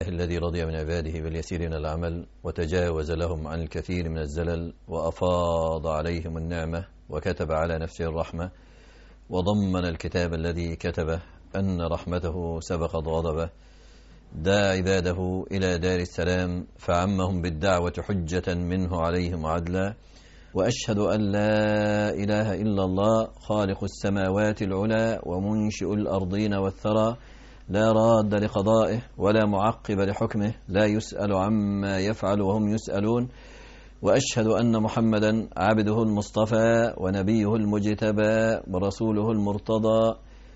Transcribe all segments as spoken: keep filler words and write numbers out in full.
الذي رضي من عباده باليسير من العمل وتجاوز لهم عن الكثير من الزلل وأفاض عليهم النعمة وكتب على نفسه الرحمة وضمن الكتاب الذي كتبه أن رحمته سبقت غضبه، دعا عباده إلى دار السلام فعمهم بالدعوة حجة منه عليهم عدلا. وأشهد أن لا إله إلا الله خالق السماوات العلى ومنشئ الأرضين والثرى، لا راد لقضائه ولا معقب لحكمه، لا يسأل عما يفعل وهم يسألون. وأشهد أن محمدا عبده المصطفى ونبيه المجتبى ورسوله المرتضى،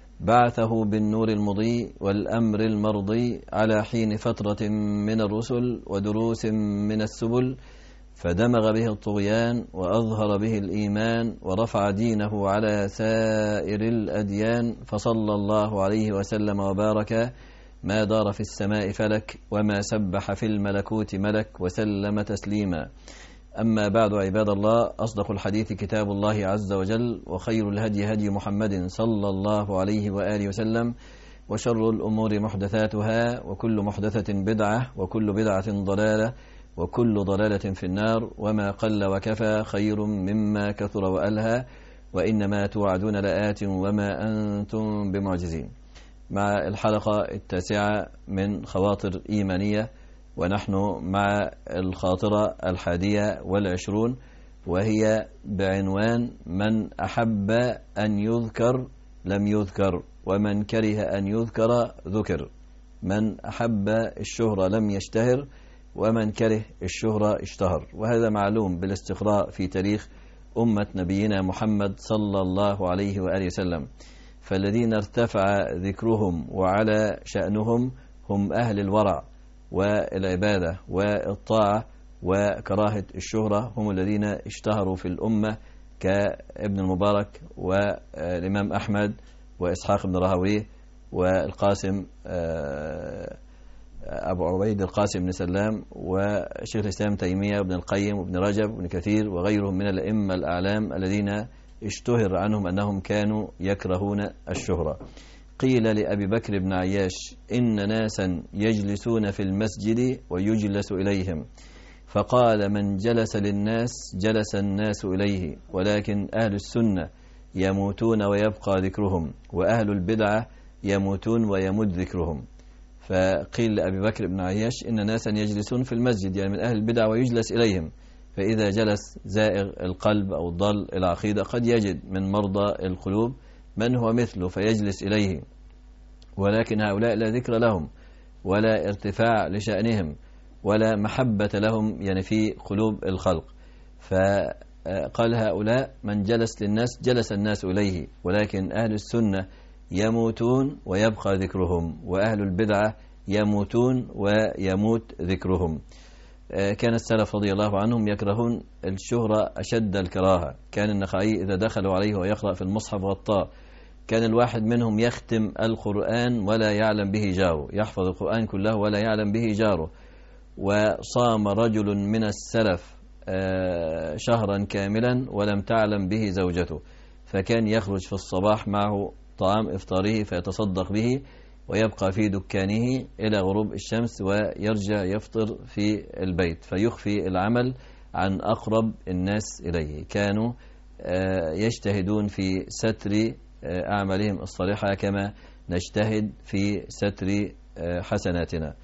بعثه بالنور المضيء والأمر المرضي على حين فترة من الرسل ودروس من السبل، فدمغ به الطغيان وأظهر به الإيمان ورفع دينه على سائر الأديان، فصلى الله عليه وسلم وبارك ما دار في السماء فلك وما سبح في الملكوت ملك وسلم تسليما. أما بعد عباد الله، أصدق الحديث كتاب الله عز وجل، وخير الهدي هدي محمد صلى الله عليه وآله وسلم، وشر الأمور محدثاتها وكل محدثة بدعة وكل بدعة ضلالة وكل ضلالة في النار، وما قل وكفى خير مما كثر وألهى، وإنما توعدون لآت وما أنتم بمعجزين. مع الحلقة التاسعة من خواطر إيمانية، ونحن مع الخاطرة الحادية والعشرون، وهي بعنوان من أحب أن يذكر لم يذكر ومن كره أن يذكر ذكر. من أحب الشهرة لم يشتهر ومن كره الشهرة اشتهر. وهذا معلوم بالاستقراء في تاريخ أمة نبينا محمد صلى الله عليه وآله وسلم، فالذين ارتفع ذكرهم وعلى شأنهم هم أهل الورع والعبادة والطاعة، وكراهة الشهرة هم الذين اشتهروا في الأمة كابن المبارك والإمام أحمد وإسحاق بن راهويه والقاسم أبو عبيد القاسم بن سلام وشيخ الإسلام تيمية وابن القيم وابن رجب وابن كثير وغيرهم من الأئمة الأعلام الذين اشتهر عنهم أنهم كانوا يكرهون الشهرة. قيل لأبي بكر بن عياش إن ناسا يجلسون في المسجد ويجلس إليهم، فقال من جلس للناس جلس الناس إليه، ولكن أهل السنة يموتون ويبقى ذكرهم، وأهل البدعة يموتون ويموت ذكرهم. فقيل لأبي بكر بن عياش إن ناسا يجلسون في المسجد يعني من أهل البدع ويجلس إليهم، فإذا جلس زائغ القلب أو ضل العقيدة قد يجد من مرضى القلوب من هو مثله فيجلس إليه، ولكن هؤلاء لا ذكر لهم ولا ارتفاع لشأنهم ولا محبة لهم يعني في قلوب الخلق. فقال هؤلاء من جلس للناس جلس الناس إليه، ولكن أهل السنة يموتون ويبقى ذكرهم، وأهل البدعة يموتون ويموت ذكرهم. كان السلف رضي الله عنهم يكرهون الشهرة أشد الكراهة. كان النخعي إذا دخلوا عليه ويقرأ في المصحف غطاه. كان الواحد منهم يختم القرآن ولا يعلم به جاره، يحفظ القرآن كله ولا يعلم به جاره. وصام رجل من السلف شهرا كاملا ولم تعلم به زوجته، فكان يخرج في الصباح معه طعام إفطاره فيتصدق به ويبقى في دكانه إلى غروب الشمس ويرجع يفطر في البيت، فيخفي العمل عن أقرب الناس إليه. كانوا يجتهدون في ستر أعمالهم الصالحة كما نجتهد في ستر حسناتنا.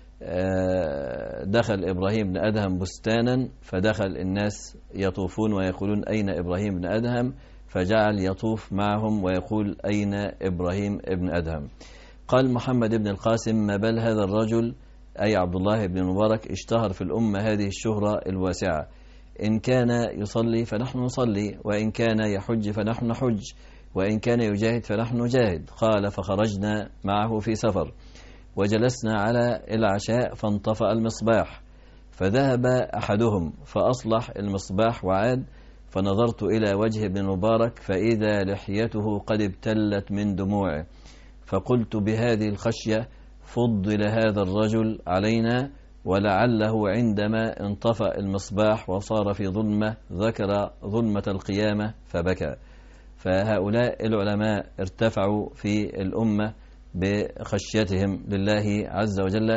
دخل إبراهيم بن أدهم بستانا، فدخل الناس يطوفون ويقولون أين إبراهيم بن أدهم، فجعل يطوف معهم ويقول أين إبراهيم بن أدهم. قال محمد بن القاسم ما بال هذا الرجل أي عبد الله بن المبارك اشتهر في الأمة هذه الشهرة الواسعة، إن كان يصلي فنحن نصلي، وإن كان يحج فنحن نحج، وإن كان يجاهد فنحن نجاهد. قال فخرجنا معه في سفر وجلسنا على العشاء فانطفأ المصباح، فذهب أحدهم فأصلح المصباح وعاد، فنظرت إلى وجه ابن المبارك فإذا لحيته قد ابتلت من دموعه، فقلت بهذه الخشية فضل هذا الرجل علينا، ولعله عندما انطفأ المصباح وصار في ظلمة ذكر ظلمة القيامة فبكى. فهؤلاء العلماء ارتفعوا في الأمة بخشيتهم لله عز وجل،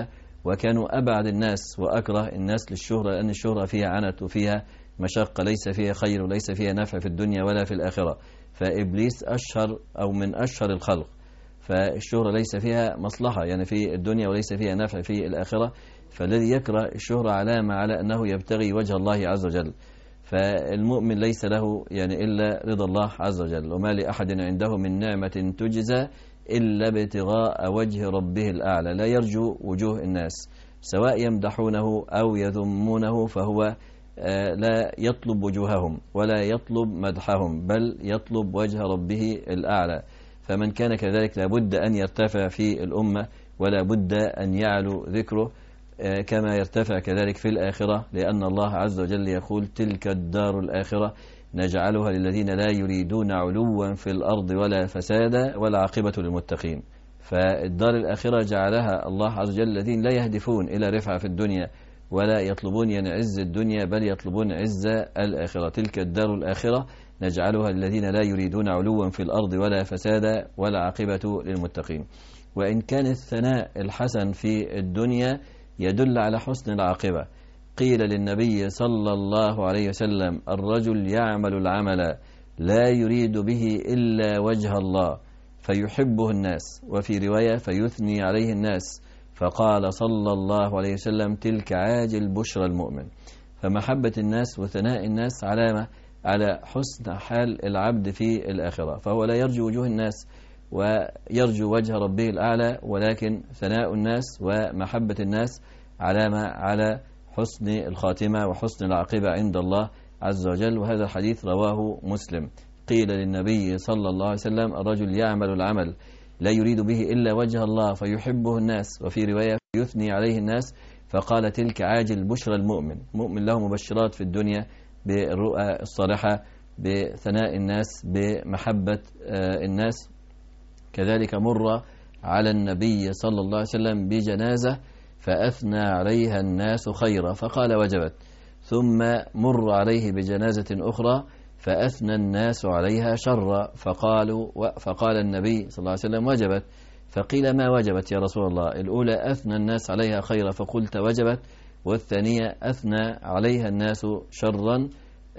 وكانوا أبعد الناس وأكره الناس للشهرة، لأن الشهرة فيها عنت وفيها مشقة، ليس فيها خير وليس فيها نفع في الدنيا ولا في الآخرة. فإبليس أشهر أو من أشهر الخلق، فالشهرة ليس فيها مصلحة يعني في الدنيا وليس فيها نفع في الآخرة. فالذي يكره الشهرة علامة على أنه يبتغي وجه الله عز وجل. فالمؤمن ليس له يعني إلا رضا الله عز وجل، وما لأحد عنده من نعمة تجزى إلا ابتغاء وجه ربه الأعلى، لا يرجو وجوه الناس، سواء يمدحونه أو يذمونه، فهو لا يطلب وجوههم ولا يطلب مدحهم، بل يطلب وجه ربه الأعلى. فمن كان كذلك لابد أن يرتفع في الأمة، ولا بد أن يعلو ذكره كما يرتفع كذلك في الآخرة، لأن الله عز وجل يقول: تلك الدار الآخرة نجعلها للذين لا يريدون علوا في الأرض ولا فسادا والعاقبة للمتقين. فالدار الآخرة جعلها الله عز وجل الذين لا يهدفون إلى رفعة في الدنيا ولا يطلبون يعني عز الدنيا، بل يطلبون عز الآخرة. تلك الدار الآخرة نجعلها للذين لا يريدون علوا في الأرض ولا فسادا والعاقبة للمتقين. وإن كان الثناء الحسن في الدنيا يدل على حسن العاقبة، قيل للنبي صلى الله عليه وسلم: الرجل يعمل العمل لا يريد به إلا وجه الله فيحبه الناس، وفي رواية فيثني عليه الناس، فقال صلى الله عليه وسلم: تلك عاجل بشرى المؤمن. فمحبة الناس وثناء الناس علامة على حسن حال العبد في الآخرة، فهو لا يرجو وجوه الناس ويرجو وجه ربه الأعلى، ولكن ثناء الناس ومحبة الناس علامة على حسن الخاتمة وحسن العاقبة عند الله عز وجل. وهذا الحديث رواه مسلم. قيل للنبي صلى الله عليه وسلم: الرجل يعمل العمل لا يريد به إلا وجه الله فيحبه الناس، وفي رواية يثني عليه الناس، فقال: تلك عاجل بشرى المؤمن. مؤمن له مبشرات في الدنيا بالرؤى الصالحة، بثناء الناس، بمحبة الناس. كذلك مر على النبي صلى الله عليه وسلم بجنازة فأثنى عليها الناس خيرا فقال: وجبت. ثم مر عليه بجنازة أخرى فأثنى الناس عليها شرا فقالوا فقال النبي صلى الله عليه وسلم: وجبت. فقيل: ما وجبت يا رسول الله؟ الأولى أثنى الناس عليها خيرا فقلت وجبت، والثانية أثنى عليها الناس شرا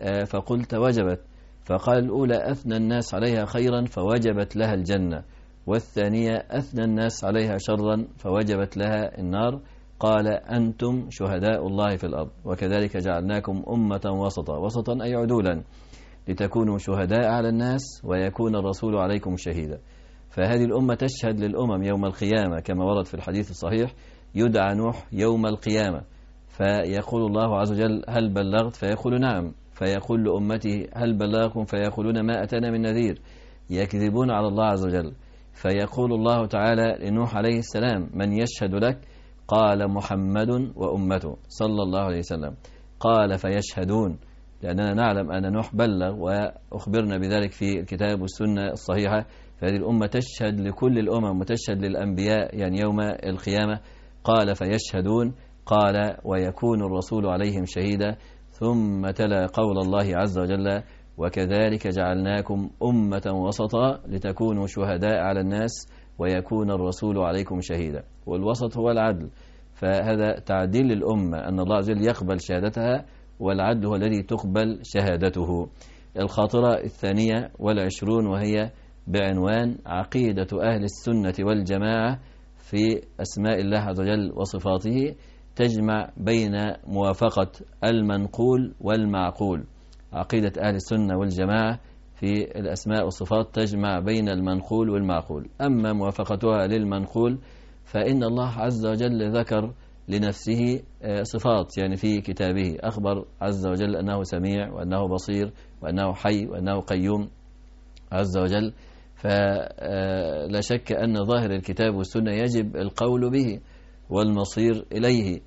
فقلت وجبت. فقال: الأولى أثنى الناس عليها خيرا فوجبت لها الجنة، والثانية أثنى الناس عليها شرا فوجبت لها النار. قال: أنتم شهداء الله في الأرض، وكذلك جعلناكم أمة وسطا. وسطا أي عدولا، لتكونوا شهداء على الناس ويكون الرسول عليكم شهيدا. فهذه الأمة تشهد للأمم يوم القيامة، كما ورد في الحديث الصحيح: يدعى نوح يوم القيامة فيقول الله عز وجل: هل بلغت؟ فيقول: نعم. فيقول لأمته: هل بلغكم؟ فيقولون: ما أتانا من نذير. يكذبون على الله عز وجل. فيقول الله تعالى لنوح عليه السلام: من يشهد لك؟ قال: محمد وأمته صلى الله عليه وسلم. قال: فيشهدون، لأننا نعلم أن نوح بلغ وأخبرنا بذلك في الكتاب والسنة الصحيحة. فهذه الأمة تشهد لكل الأمم وتشهد للأنبياء يعني يوم القيامة. قال: فيشهدون. قال: ويكون الرسول عليهم شهيدا. ثم تلا قول الله عز وجل: وكذلك جعلناكم أمة وسطا لتكونوا شهداء على الناس ويكون الرسول عليكم شهيدا. والوسط هو العدل، فهذا تعديل للأمة أن الله عز وجل يقبل شهادتها، والعدل هو الذي تقبل شهادته. الخاطرة الثانية والعشرون وهي بعنوان عقيدة أهل السنة والجماعة في أسماء الله عز وجل وصفاته، تجمع بين موافقة المنقول والمعقول. عقيدة أهل السنة والجماعة في الأسماء والصفات تجمع بين المنقول والمعقول. أما موافقتها للمنقول فإن الله عز وجل ذكر لنفسه صفات، يعني في كتابه أخبر عز وجل أنه سميع وأنه بصير وأنه حي وأنه قيوم عز وجل. فلا شك أن ظاهر الكتاب والسنة يجب القول به والمصير إليه،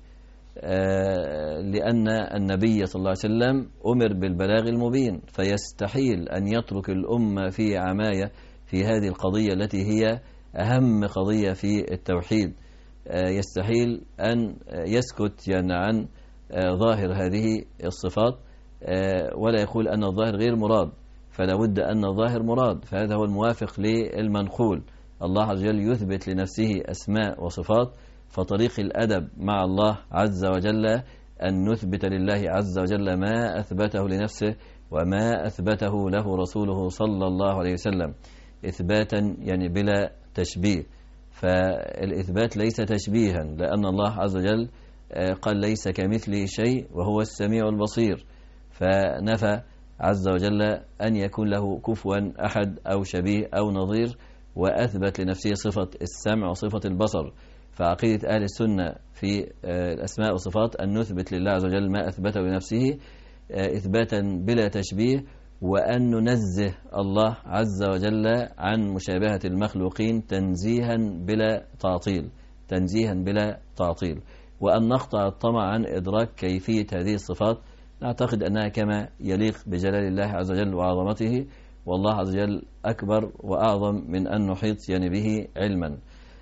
لأن النبي صلى الله عليه وسلم أمر بالبلاغ المبين، فيستحيل أن يترك الأمة في عماية في هذه القضية التي هي أهم قضية في التوحيد. يستحيل أن يسكت يعني عن ظاهر هذه الصفات ولا يقول أن الظاهر غير مراد، فلا بد أن الظاهر مراد. فهذا هو الموافق للمنقول. الله عز وجل يثبت لنفسه أسماء وصفات، فطريق الأدب مع الله عز وجل أن نثبت لله عز وجل ما أثبته لنفسه وما أثبته له رسوله صلى الله عليه وسلم إثباتا يعني بلا تشبيه. فالإثبات ليس تشبيها، لأن الله عز وجل قال ليس كمثله شيء وهو السميع البصير، فنفى عز وجل أن يكون له كفوا أحد أو شبيه أو نظير، وأثبت لنفسه صفة السمع وصفة البصر. فعقيدة أهل السنة في الأسماء والصفات أن نثبت لله عز وجل ما أثبته لنفسه إثباتا بلا تشبيه، وأن ننزه الله عز وجل عن مشابهة المخلوقين تنزيها بلا تعطيل تنزيها بلا تعطيل وأن نقطع الطمع عن إدراك كيفية هذه الصفات. نعتقد أنها كما يليق بجلال الله عز وجل وعظمته، والله عز وجل أكبر وأعظم من أن نحيط يعني به علما.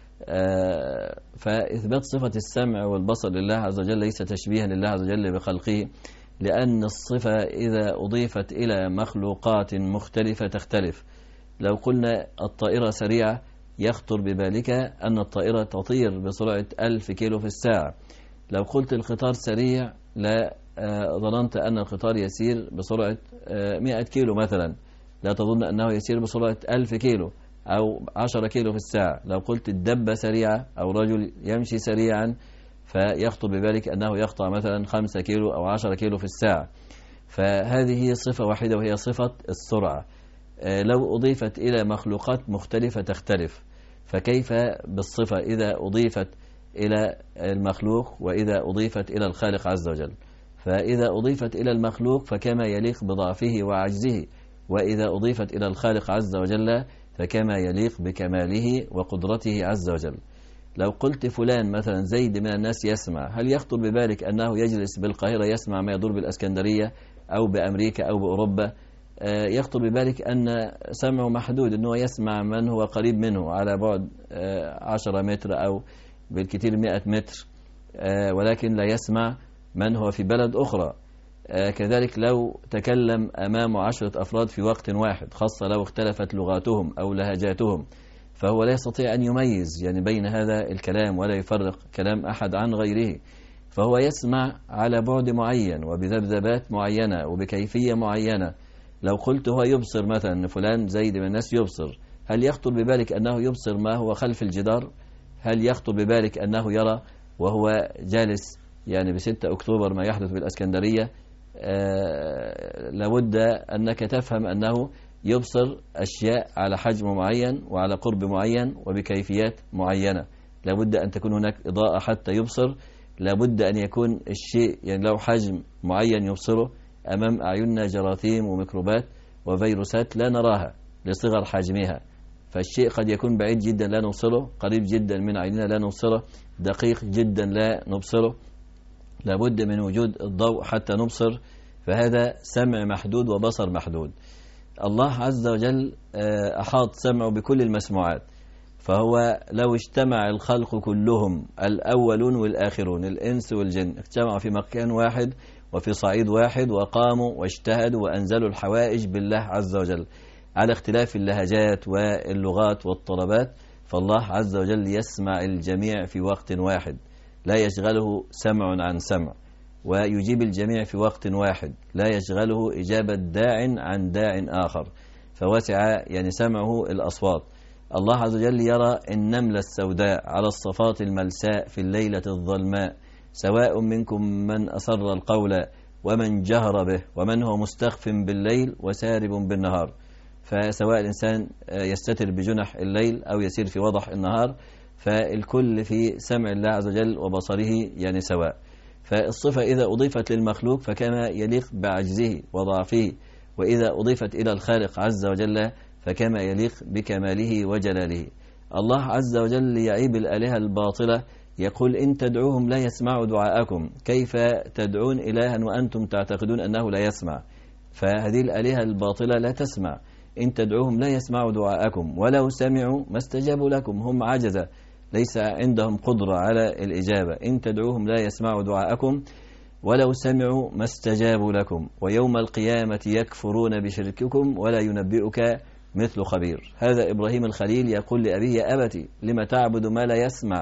فإثبات صفة السمع والبصر لله عز وجل ليس تشبيها لله عز وجل بخلقه، لأن الصفة إذا أضيفت إلى مخلوقات مختلفة تختلف. لو قلنا الطائرة سريعة يخطر ببالك أن الطائرة تطير بسرعة ألف كيلو في الساعة. لو قلت القطار سريع لا ظننت أن القطار يسير بسرعة مئة كيلو مثلا، لا تظن أنه يسير بسرعة ألف كيلو أو عشرة كيلو في الساعة. لو قلت الدبة سريعة أو رجل يمشي سريعا فيخطر ببالك أنه يقطع مثلا خمسة كيلو أو عشرة كيلو في الساعة. فهذه هي صفة واحدة وهي صفة السرعة. لو أضيفت إلى مخلوقات مختلفة تختلف، فكيف بالصفة إذا أضيفت إلى المخلوق وإذا أضيفت إلى الخالق عز وجل؟ فإذا أضيفت إلى المخلوق فكما يليق بضعفه وعجزه، وإذا أضيفت إلى الخالق عز وجل فكما يليق بكماله وقدرته عز وجل. لو قلت فلان مثلا زيد من الناس يسمع، هل يخطر ببالك أنه يجلس بالقاهرة يسمع ما يدور بالأسكندرية أو بأمريكا أو بأوروبا؟ يخطر ببالك أن سمعه محدود، أنه يسمع من هو قريب منه على بعد عشرة متر أو بالكثير مئة متر، ولكن لا يسمع من هو في بلد أخرى. كذلك لو تكلم أمام عشرة أفراد في وقت واحد، خاصة لو اختلفت لغاتهم أو لهجاتهم، فهو لا يستطيع أن يميز يعني بين هذا الكلام ولا يفرق كلام أحد عن غيره، فهو يسمع على بعد معين وبذبذبات معينة وبكيفية معينة. لو قلت هو يبصر مثلا، فلان زيد من الناس يبصر، هل يخطر ببالك أنه يبصر ما هو خلف الجدار؟ هل يخطر ببالك أنه يرى وهو جالس يعني بستة أكتوبر ما يحدث بالأسكندرية؟ آه لابد أنك تفهم أنه يبصر أشياء على حجم معين وعلى قرب معين وبكيفيات معينة. لابد أن تكون هناك إضاءة حتى يبصر، لابد أن يكون الشيء يعني له حجم معين يبصره. أمام أعيننا جراثيم وميكروبات وفيروسات لا نراها لصغر حجمها، فالشيء قد يكون بعيد جدا لا نبصره، قريب جدا من عيننا لا نبصره، دقيق جدا لا نبصره. لابد من وجود الضوء حتى نبصر، فهذا سمع محدود وبصر محدود. الله عز وجل أحاط سمعه بكل المسموعات، فهو لو اجتمع الخلق كلهم الأولون والآخرون الإنس والجن اجتمعوا في مكان واحد وفي صعيد واحد وقاموا واجتهدوا وأنزلوا الحوائج بالله عز وجل على اختلاف اللهجات واللغات والطلبات، فالله عز وجل يسمع الجميع في وقت واحد، لا يشغله سمع عن سمع، ويجيب الجميع في وقت واحد، لا يشغله إجابة داع عن داع آخر، فوسع يعني سمعه الأصوات. الله عز وجل يرى النملة السوداء على الصفات الملساء في الليلة الظلماء، سواء منكم من أسر القول ومن جهر به ومن هو مستخف بالليل وسارب بالنهار. فسواء الإنسان يستتر بجنح الليل أو يسير في وضح النهار، فالكل في سمع الله عز وجل وبصره يعني سواء. فالصفة إذا أضيفت للمخلوق فكما يليق بعجزه وضعفه، وإذا أضيفت إلى الخالق عز وجل فكما يليق بكماله وجلاله. الله عز وجل يعيب الآلهة الباطلة، يقول إن تدعوهم لا يسمعوا دعاءكم، كيف تدعون إلها وأنتم تعتقدون أنه لا يسمع؟ فهذه الآلهة الباطلة لا تسمع. إن تدعوهم لا يسمعوا دعاءكم ولو سمعوا ما استجابوا لكم، هم عجزة ليس عندهم قدرة على الإجابة. إن تدعوهم لا يسمعوا دعاءكم ولو سمعوا ما استجابوا لكم، ويوم القيامة يكفرون بشرككم ولا ينبئك مثل خبير. هذا إبراهيم الخليل يقول لأبيه يا أبتي لم تعبد ما لا يسمع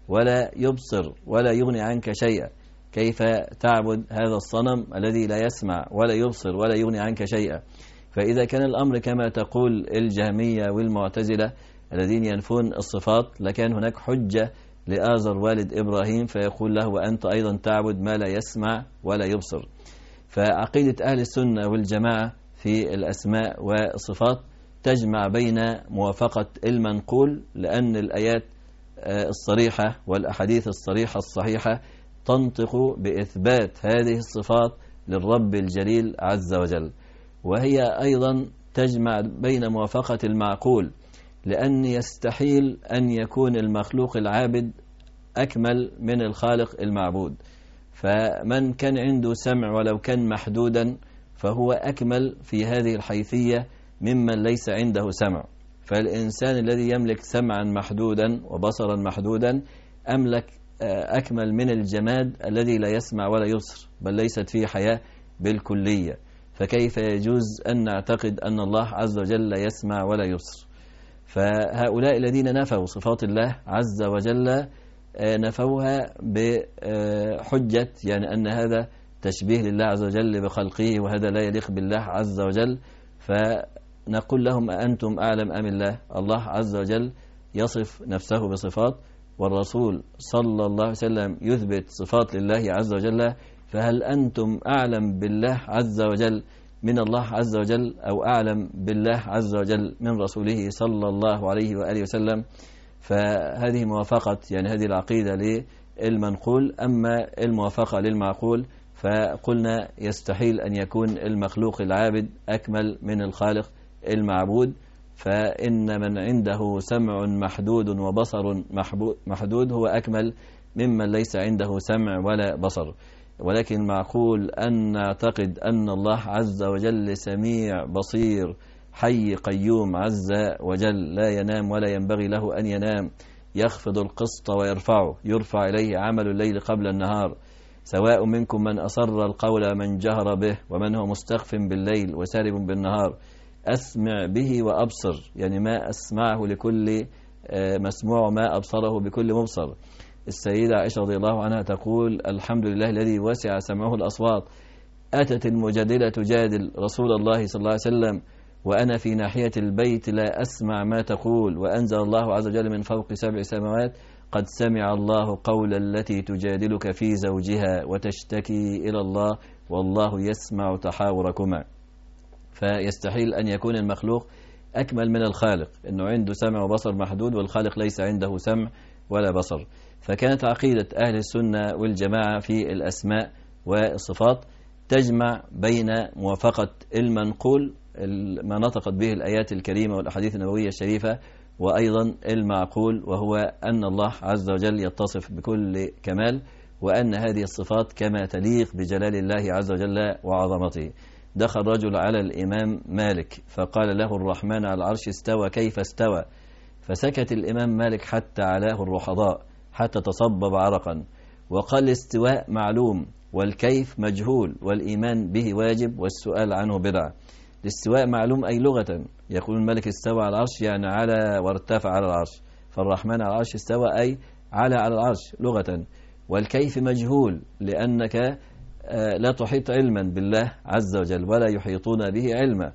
ولا يبصر ولا يغني عنك شيئا، كيف تعبد هذا الصنم الذي لا يسمع ولا يبصر ولا يغني عنك شيئا؟ فإذا كان الأمر كما تقول الجهمية والمعتزلة الذين ينفون الصفات، لكان هناك حجة لآزر والد إبراهيم فيقول له وأنت أيضا تعبد ما لا يسمع ولا يبصر. فعقيدة أهل السنة والجماعة في الأسماء والصفات تجمع بين موافقة المنقول، لأن الآيات الصريحة والأحاديث الصريحة الصحيحة تنطق بإثبات هذه الصفات للرب الجليل عز وجل، وهي أيضا تجمع بين موافقة المعقول، لأن يستحيل أن يكون المخلوق العابد أكمل من الخالق المعبود. فمن كان عنده سمع ولو كان محدودا فهو أكمل في هذه الحيثية ممن ليس عنده سمع. فالإنسان الذي يملك سمعا محدودا وبصرا محدودا أملك أكمل من الجماد الذي لا يسمع ولا يبصر، بل ليست فيه حياة بالكلية. فكيف يجوز أن نعتقد أن الله عز وجل لا يسمع ولا يبصر؟ فهؤلاء الذين نفوا صفات الله عز وجل نفوها بحجة يعني أن هذا تشبيه لله عز وجل بخلقه وهذا لا يليق بالله عز وجل. فنقول لهم أأنتم أعلم أم الله؟ الله عز وجل يصف نفسه بصفات، والرسول صلى الله عليه وسلم يثبت صفات لله عز وجل، فهل أنتم أعلم بالله عز وجل من الله عز وجل، أو أعلم بالله عز وجل من رسوله صلى الله عليه وآله وسلم؟ فهذه موافقة يعني هذه العقيدة للمنقول. أما الموافقة للمعقول فقلنا يستحيل أن يكون المخلوق العابد أكمل من الخالق المعبود، فإن من عنده سمع محدود وبصر محدود هو أكمل ممن ليس عنده سمع ولا بصر. ولكن معقول أن نعتقد أن الله عز وجل سميع بصير حي قيوم عز وجل، لا ينام ولا ينبغي له أن ينام، يخفض القسط ويرفعه، يرفع إليه عمل الليل قبل النهار، سواء منكم من أسر القول من جهر به ومن هو مستخف بالليل وسارب بالنهار، أسمع به وأبصر، يعني ما أسمعه لكل مسموع وما أبصره بكل مبصر. السيدة عائشة رضي الله عنها تقول الحمد لله الذي وسع سمعه الأصوات. أتت المجادلة تجادل رسول الله صلى الله عليه وسلم وأنا في ناحية البيت لا أسمع ما تقول، وأنزل الله عز وجل من فوق سبع سماوات قد سمع الله قول التي تجادلك في زوجها وتشتكي إلى الله والله يسمع تحاوركما. فيستحيل أن يكون المخلوق أكمل من الخالق، أنه عنده سمع وبصر محدود والخالق ليس عنده سمع ولا بصر. فكانت عقيدة أهل السنة والجماعة في الأسماء والصفات تجمع بين موافقة المنقول ما نطقت به الآيات الكريمة والأحاديث النبوية الشريفة، وأيضا المعقول وهو أن الله عز وجل يتصف بكل كمال، وأن هذه الصفات كما تليق بجلال الله عز وجل وعظمته. دخل رجل على الإمام مالك فقال له الرحمن على العرش استوى كيف استوى؟ فسكت الإمام مالك حتى علاه الرحضاء حتى تصبب عرقا، وقال الاستواء معلوم والكيف مجهول والإيمان به واجب والسؤال عنه بدعة. الاستواء معلوم أي لغة، يقول الملك استوى على العرش يعني على وارتفع على العرش، فالرحمن على العرش استوى أي على على العرش لغة. والكيف مجهول لأنك لا تحيط علما بالله عز وجل ولا يحيطون به علما،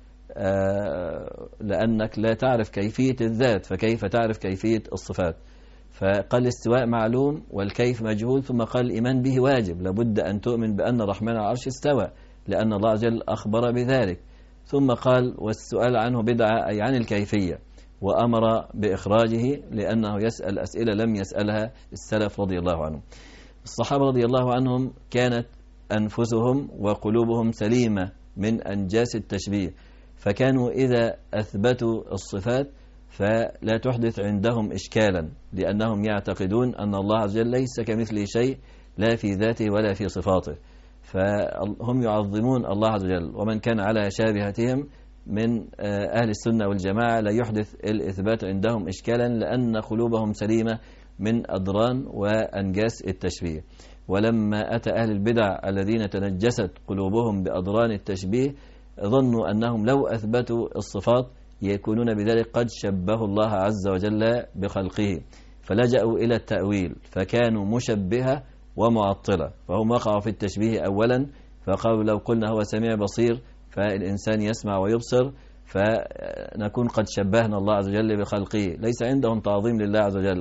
لأنك لا تعرف كيفية الذات فكيف تعرف كيفية الصفات. فقال الاستواء معلوم والكيف مجهول، ثم قال الإيمان به واجب، لابد أن تؤمن بأن الرحمن على العرش استوى لأن الله عز وجل أخبر بذلك. ثم قال والسؤال عنه بدعة أي عن الكيفية، وأمر بإخراجه لأنه يسأل أسئلة لم يسألها السلف رضي الله عنهم. الصحابة رضي الله عنهم كانت أنفسهم وقلوبهم سليمة من أنجاس التشبيه، فكانوا إذا أثبتوا الصفات فلا تحدث عندهم إشكالا، لأنهم يعتقدون أن الله عز وجل ليس كمثله شيء لا في ذاته ولا في صفاته، فهم يعظمون الله عز وجل. ومن كان على شابهتهم من أهل السنة والجماعة لا يحدث الإثبات عندهم إشكالا، لأن قلوبهم سليمة من أدران وأنجاس التشبيه. ولما أتى أهل البدع الذين تنجست قلوبهم بأدران التشبيه ظنوا أنهم لو أثبتوا الصفات يكونون بذلك قد شبهوا الله عز وجل بخلقه، فلجأوا إلى التأويل فكانوا مشبهة ومعطلة، فهم وقعوا في التشبيه أولا، فقالوا لو قلنا هو سميع بصير فالإنسان يسمع ويبصر فنكون قد شبهنا الله عز وجل بخلقه، ليس عندهم تعظيم لله عز وجل،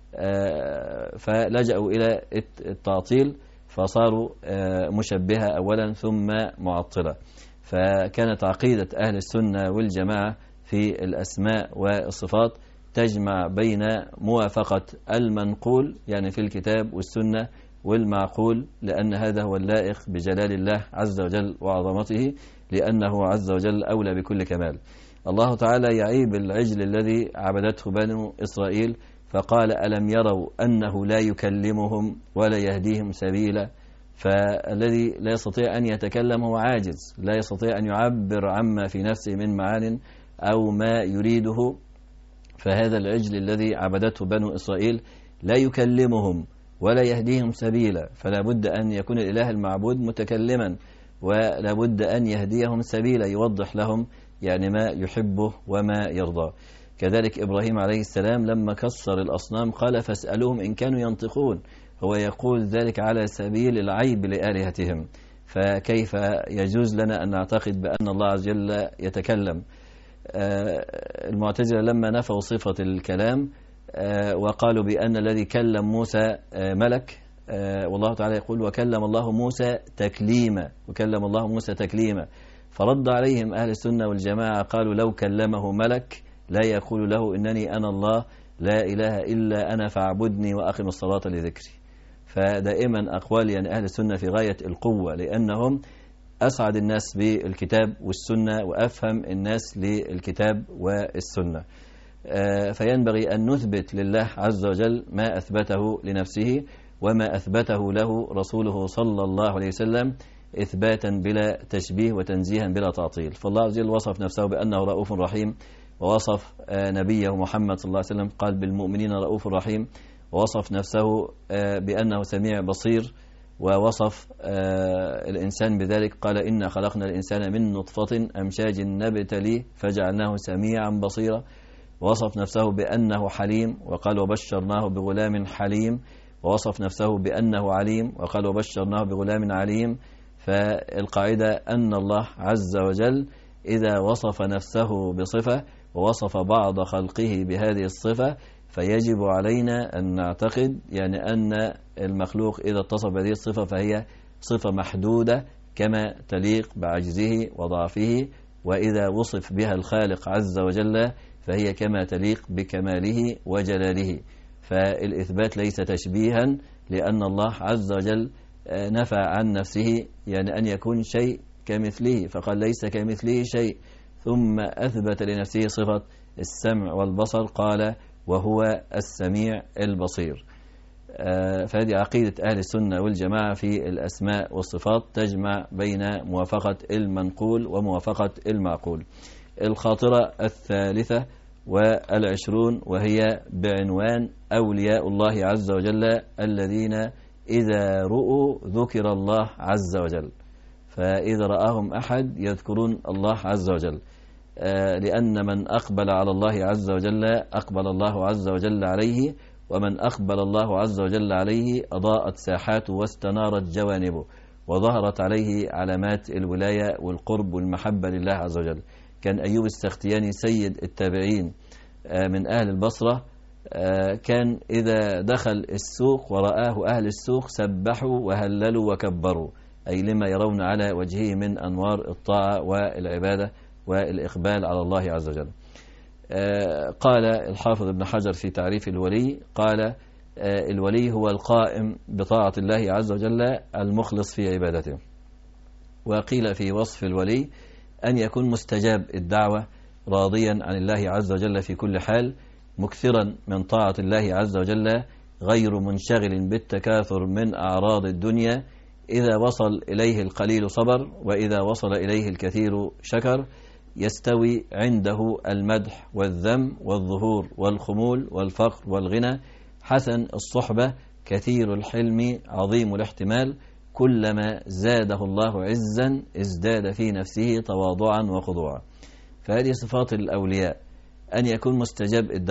فلجأوا إلى التعطيل فصاروا مشبهة أولا ثم معطلة. فكانت عقيدة أهل السنة والجماعة في الأسماء والصفات تجمع بين موافقة المنقول يعني في الكتاب والسنة والمعقول، لأن هذا هو اللائق بجلال الله عز وجل وعظمته، لأنه عز وجل أولى بكل كمال. الله تعالى يعيب العجل الذي عبدته بنو إسرائيل فقال ألم يروا أنه لا يكلمهم ولا يهديهم سبيلا، فالذي لا يستطيع أن يتكلم هو عاجز، لا يستطيع أن يعبر عما في نفسه من معان أو ما يريده، فهذا العجل الذي عبدته بنو إسرائيل لا يكلمهم ولا يهديهم سبيلا، فلا بد أن يكون الإله المعبود متكلما، ولا بد أن يهديهم سبيلا يوضح لهم يعني ما يحبه وما يرضى. كذلك إبراهيم عليه السلام لما كسر الأصنام قال فاسألوهم إن كانوا ينطقون، هو يقول ذلك على سبيل العيب لآلهتهم، فكيف يجوز لنا أن نعتقد بأن الله عز وجل يتكلم؟ المعتزلة لما نفوا صفة الكلام وقالوا بأن الذي كلم موسى ملك، والله تعالى يقول وكلم الله موسى تكليما، وكلم الله موسى تكليما، فرد عليهم أهل السنة والجماعة قالوا لو كلمه ملك لا يقول له إنني أنا الله لا إله إلا أنا فاعبدني وأقم الصلاة لذكري. فدائما أقوال يعني أهل السنة في غاية القوة، لأنهم أسعد الناس بالكتاب والسنة وأفهم الناس للكتاب والسنة. فينبغي أن نثبت لله عز وجل ما أثبته لنفسه وما أثبته له رسوله صلى الله عليه وسلم إثباتا بلا تشبيه وتنزيها بلا تعطيل. فالله عز وجل وصف نفسه بأنه رؤوف رحيم، ووصف نبيه محمد صلى الله عليه وسلم قال بالمؤمنين رؤوف رحيم، ووصف نفسه بأنه سميع بصير، ووصف الإنسان بذلك قال إنا خلقنا الإنسان من نطفة أمشاج نبتليه فجعلناه سميعا بصيرا، ووصف نفسه بأنه حليم وقال وبشرناه بغلام حليم، ووصف نفسه بأنه عليم وقال وبشرناه بغلام عليم. فالقاعدة أن الله عز وجل إذا وصف نفسه بصفة ووصف بعض خلقه بهذه الصفة فيجب علينا أن نعتقد يعني أن المخلوق إذا اتصف بهذه الصفة فهي صفة محدودة كما تليق بعجزه وضعفه، وإذا وصف بها الخالق عز وجل فهي كما تليق بكماله وجلاله. فالإثبات ليس تشبيها، لأن الله عز وجل نفى عن نفسه يعني أن يكون شيء كمثله، فقال ليس كمثله شيء، ثم أثبت لنفسه صفة السمع والبصر قال وهو السميع البصير. فهذه عقيدة أهل السنة والجماعة في الأسماء والصفات تجمع بين موافقة المنقول وموافقة المعقول. الخاطرة الثالثة والعشرون وهي بعنوان أولياء الله عز وجل الذين إذا رؤوا ذكر الله عز وجل، فإذا رآهم أحد يذكرون الله عز وجل، لأن من أقبل على الله عز وجل أقبل الله عز وجل عليه، ومن أقبل الله عز وجل عليه أضاءت ساحاته واستنارت جوانبه وظهرت عليه علامات الولاية والقرب والمحبة لله عز وجل. كان أيوب السختياني سيد التابعين من أهل البصرة، كان إذا دخل السوق ورآه أهل السوق سبحوا وهللوا وكبروا، أي لما يرون على وجهه من أنوار الطاعة والعبادة والإقبال على الله عز وجل. قال الحافظ ابن حجر في تعريف الولي قال الولي هو القائم بطاعة الله عز وجل المخلص في عبادته. وقيل في وصف الولي أن يكون مستجاب الدعوة راضيا عن الله عز وجل في كل حال، مكثرا من طاعة الله عز وجل، غير منشغل بالتكاثر من أعراض الدنيا، إذا وصل إليه القليل صبر وإذا وصل إليه الكثير شكر، يستوي عنده المدح والذم والظهور والخمول والفقر والغنى، حسن الصحبة كثير الحلم عظيم الاحتمال، كلما زاده الله عزا ازداد في نفسه تواضعا وخضوعا. فهذه صفات الأولياء، أن يكون مستجاب الدعوة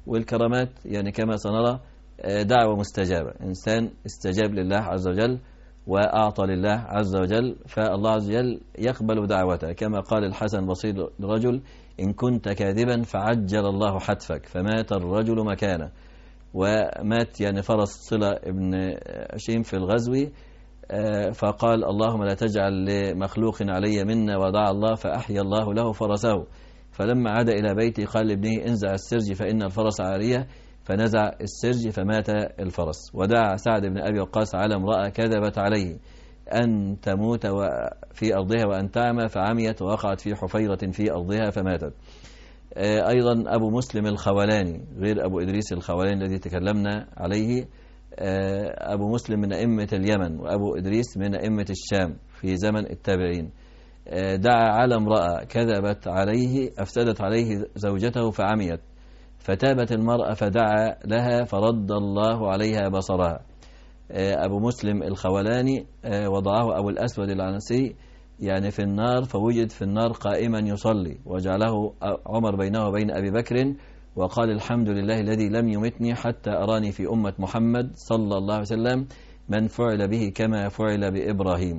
والكرامات يعني كما سنرى دعوة مستجابة، إنسان استجاب لله عز وجل وأعطى لله عز وجل، فالله عز وجل يقبل دعوته، كما قال الحسن البصري لرجل: إن كنت كاذبا فعجل الله حتفك، فمات الرجل مكانه. ومات يعني فرس صلة ابن هشيم في الغزو، فقال: اللهم لا تجعل لمخلوق علي منا، ودعا الله فأحيا الله له فرسه. فلما عاد إلى بيته قال لابنه: انزع السرج فإن الفرس عارية، فنزع السرج فمات الفرس. ودعا سعد بن أبي وقاص على امرأة كذبت عليه أن تموت في أرضها وأن تعمى، فعميت ووقعت في حفيرة في أرضها فماتت. أيضا أبو مسلم الخولاني غير أبو إدريس الخولاني الذي تكلمنا عليه، أبو مسلم من أئمة اليمن، وأبو إدريس من أئمة الشام في زمن التابعين. دعا على امرأة كذبت عليه أفسدت عليه زوجته فعميت، فتابت المرأة فدعا لها فرد الله عليها بصرها. أبو مسلم الخولاني وضعه أبو الأسود العنسي يعني في النار، فوجد في النار قائما يصلي، وجعله عمر بينه وبين أبي بكر، وقال: الحمد لله الذي لم يمتني حتى أراني في أمة محمد صلى الله عليه وسلم من فعل به كما فعل بإبراهيم.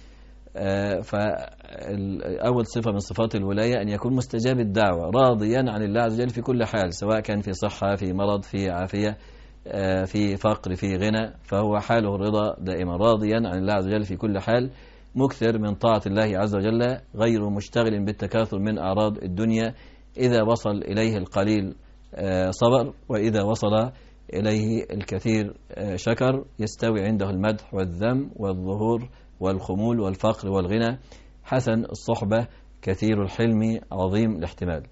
فأول صفة من صفات الولاية أن يكون مستجاب الدعوة، راضيا عن الله عز وجل في كل حال، سواء كان في صحة، في مرض، في عافية، في فقر، في غنى، فهو حاله الرضا دائما، راضيا عن الله عز وجل في كل حال، مكثر من طاعة الله عز وجل، غير مشتغل بالتكاثر من أعراض الدنيا. إذا وصل إليه القليل صبر، وإذا وصل إليه الكثير شكر. يستوي عنده المدح والذم والظهور والخمول والفقر والغنى، حسن الصحبة، كثير الحلم، عظيم الاحتمال.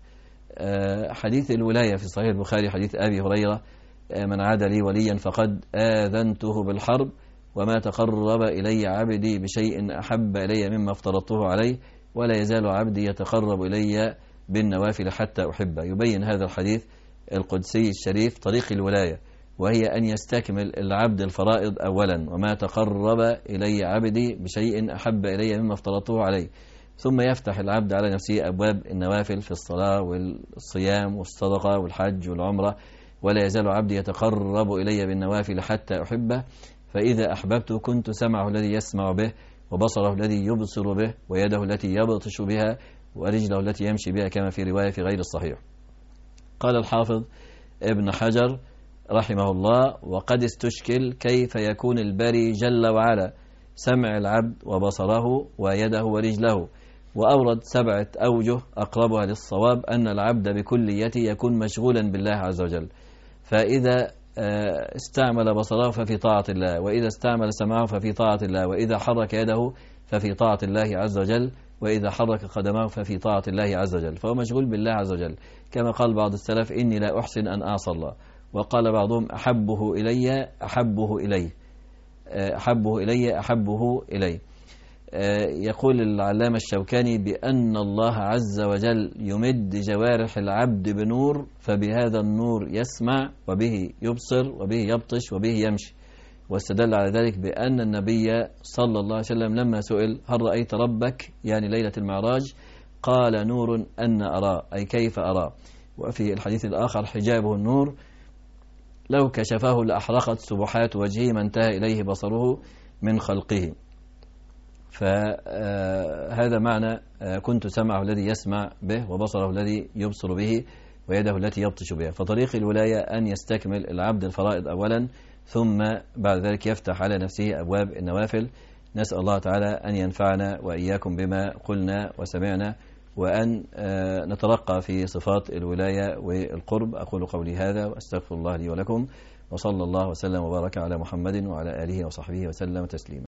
حديث الولاية في صحيح البخاري حديث أبي هريرة: من عاد لي وليا فقد آذنته بالحرب، وما تقرب إلي عبدي بشيء أحب إلي مما افترضته عليه، ولا يزال عبدي يتقرب إلي بالنوافل حتى أحبه. يبين هذا الحديث القدسي الشريف طريق الولاية، وهي أن يستكمل العبد الفرائض أولا: وما تقرب إلي عبدي بشيء أحب إلي مما افترضته عليه، ثم يفتح العبد على نفسه أبواب النوافل في الصلاة والصيام والصدقة والحج والعمرة. ولا يزال عبدي يتقرب إلي بالنوافل حتى أحبه، فإذا أحببته كنت سمعه الذي يسمع به، وبصره الذي يبصر به، ويده التي يبطش بها، ورجله التي يمشي بها، كما في رواية في غير الصحيح. قال الحافظ ابن حجر رحمه الله: وقد استشكل كيف يكون الباري جل وعلا سمع العبد وبصره ويده ورجله، وأورد سبعة أوجه أقربها للصواب أن العبد بكليته يكون مشغولا بالله عز وجل، فإذا استعمل بصره ففي طاعة الله، وإذا استعمل سمعه ففي طاعة الله، وإذا حرك يده ففي طاعة الله عز وجل، وإذا حرك قدمه ففي طاعة الله عز وجل، فهو مشغول بالله عز وجل. كما قال بعض السلف: إني لا أحسن أن أعصى الله. وقال بعضهم: أحبه إلي أحبه إليه أحبه إلي أحبه إليه. يقول العلامة الشوكاني بأن الله عز وجل يمد جوارح العبد بنور، فبهذا النور يسمع، وبه يبصر، وبه يبطش، وبه يمشي. واستدل على ذلك بأن النبي صلى الله عليه وسلم لما سئل: هل رأيت ربك؟ يعني ليلة المعراج، قال: نور أن أرى، أي كيف أرى. وفي الحديث الآخر: حجابه النور، لو كشفه لأحرقت سبحات وجهه ما انتهى إليه بصره من خلقه. فهذا معنى كنت سمعه الذي يسمع به، وبصره الذي يبصر به، ويده التي يبطش بها. فطريق الولاية أن يستكمل العبد الفرائض أولا، ثم بعد ذلك يفتح على نفسه أبواب النوافل. نسأل الله تعالى أن ينفعنا وإياكم بما قلنا وسمعنا، وأن نترقى في صفات الولاية والقرب. أقول قولي هذا وأستغفر الله لي ولكم، وصلى الله وسلم وبارك على محمد وعلى آله وصحبه وسلم تسليما.